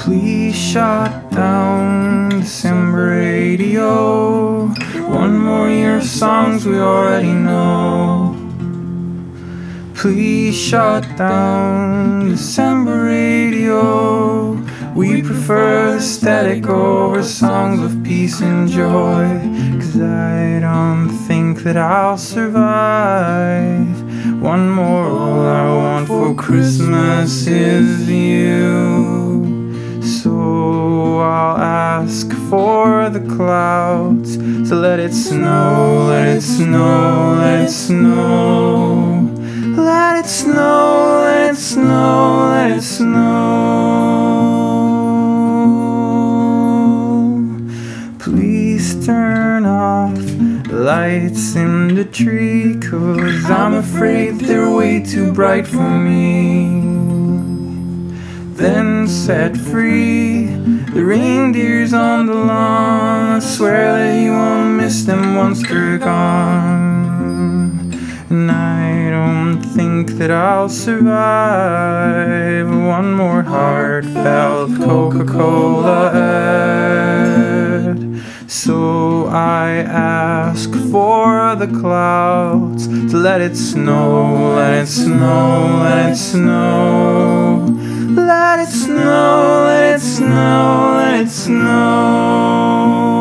Please shut down December radio. One more year of songs we already know. Please shut down December radio. We prefer the static over songs of peace and joy. 'Cause I don't think that I'll survive. One more, all I want for Christmas is you. So I'll ask for the clouds to let it snow, let it snow, let it snow. Let it snow, let it snow, let it snow. Please turn off the lights in the tree, 'cause I'm afraid they're way too bright for me. Then set free the reindeers on the lawn. I swear that you won't miss them once they're gone. And I don't think that I'll survive one more heartfelt Coca-Cola ad. So I ask for the clouds to let it snow, let it snow, let it snow. Let it snow, let it snow, let it snow.